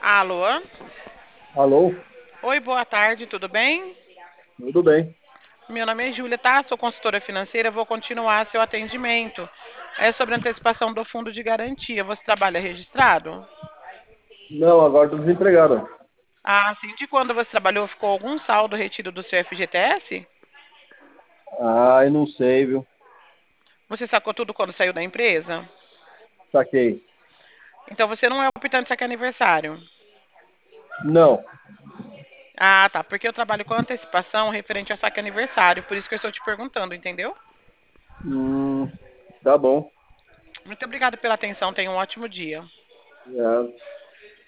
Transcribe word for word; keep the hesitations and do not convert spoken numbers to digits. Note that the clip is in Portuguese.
Alô? Alô? Oi, boa tarde, tudo bem? Tudo bem? Meu nome é Júlia, tá? Sou consultora financeira, vou continuar seu atendimento. É sobre antecipação do fundo de garantia. Você trabalha registrado? Não, agora estou desempregado. Ah, sim. De quando você trabalhou, ficou algum saldo retido do seu F G T S? Ai, não sei, viu? Você sacou tudo quando saiu da empresa? Saquei. Então você não é optante de saque aniversário. Não. Ah, tá. Porque eu trabalho com antecipação referente a saque aniversário. Por isso que eu estou te perguntando, entendeu? Hum, tá bom. Muito obrigada pela atenção. Tenha um ótimo dia. É.